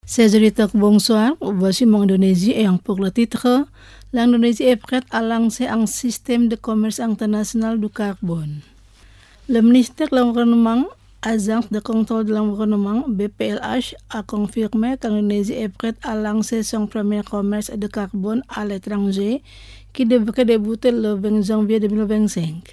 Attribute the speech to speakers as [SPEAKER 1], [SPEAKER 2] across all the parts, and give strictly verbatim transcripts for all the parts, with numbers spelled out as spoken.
[SPEAKER 1] Chers auditeurs, bonsoir. Voici mon Indonésie et pour le titre, l'Indonésie est prête à lancer un système de commerce international du carbone. Le ministère de l'Environnement, Agence de contrôle de l'environnement, B P L H, a confirmé que l'Indonésie est prête à lancer son premier commerce de carbone à l'étranger qui devrait débuter le vingt janvier deux mille vingt-cinq.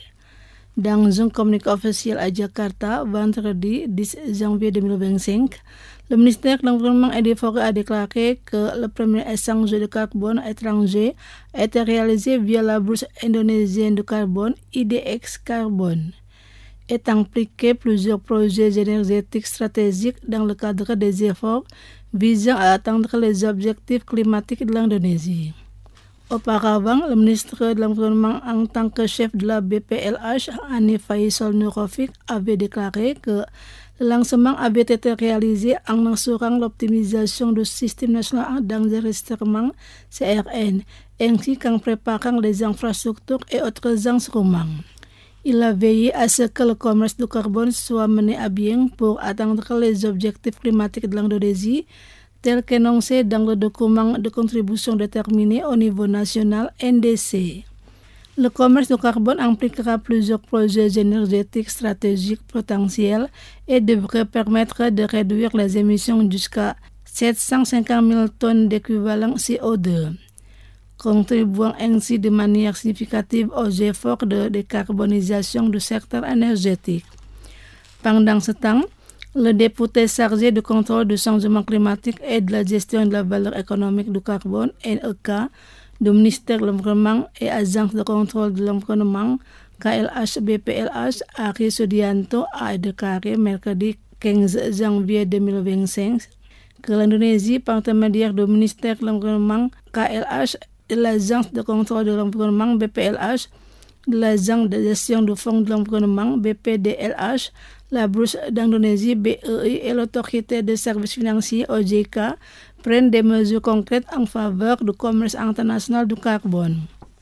[SPEAKER 1] Dans un communiqué officiel à Jakarta, vendredi dix janvier deux mille vingt-cinq, le ministère de l'Environnement et des Forêts a déclaré que le premier échange de carbone étranger a été réalisé via la bourse indonésienne de carbone I D X Carbone et impliqué plusieurs projets énergétiques stratégiques dans le cadre des efforts visant à atteindre les objectifs climatiques de l'Indonésie. Auparavant, le ministre de l'Environnement en tant que chef de la B P L H, Hanif Faisal Nurrofiq, avait déclaré que le lancement avait été réalisé en assurant l'optimisation du système national d'enregistrement C R N, ainsi qu'en préparant les infrastructures et autres instruments. Il a veillé à ce que le commerce du carbone soit mené à bien pour atteindre les objectifs climatiques de l'Indonésie, tels qu'énoncés dans le document de contribution déterminé au niveau national N D C. Le commerce du carbone impliquera plusieurs projets énergétiques stratégiques potentiels et devrait permettre de réduire les émissions jusqu'à sept cent cinquante mille tonnes d'équivalent C O deux, contribuant ainsi de manière significative aux efforts de décarbonisation du secteur énergétique. Pendant ce temps, le député chargé du contrôle du changement climatique et de la gestion de la valeur économique du carbone, N E K, du ministère de l'Environnement et Agence de contrôle de l'environnement, K L H B P L H, Ari Sudianto, a déclaré mercredi quinze janvier deux mille vingt-cinq que l'Indonésie, par intermédiaire du ministère de l'Environnement, K L H, de l'Agence de contrôle de l'environnement, B P L H, de l'Agence de gestion du Fonds de l'environnement, B P D L H, la Bourse d'Indonésie, B E I, et l'Autorité des services financiers, O J K, prennent des mesures concrètes en faveur du commerce international du carbone.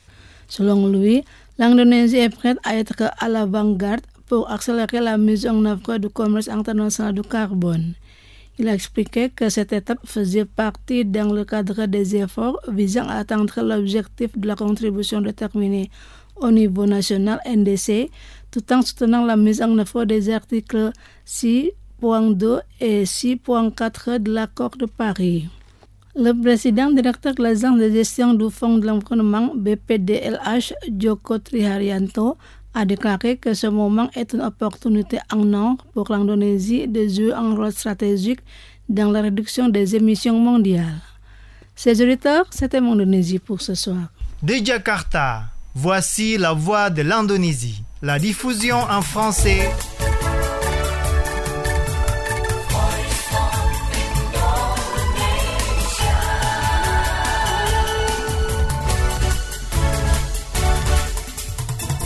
[SPEAKER 1] Selon lui, l'Indonésie est prête à être à l'avant-garde pour accélérer la mise en œuvre du commerce international du carbone. Il a expliqué que cette étape faisait partie dans le cadre des efforts visant à atteindre l'objectif de la contribution déterminée au niveau national N D C, tout en soutenant la mise en œuvre des articles six point deux et six point quatre de l'accord de Paris. Le président directeur de l'Agence de gestion du Fonds de l'environnement, B P D L H, Joko Triharyanto, a déclaré que ce moment est une opportunité en or pour l'Indonésie de jouer un rôle stratégique dans la réduction des émissions mondiales. Chers auditeurs, c'était mon Indonésie pour ce soir.
[SPEAKER 2] De Jakarta, voici la voix de l'Indonésie. La diffusion en français.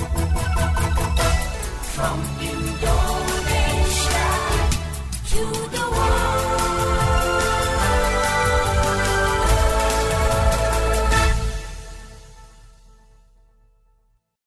[SPEAKER 3] From Indonesia to the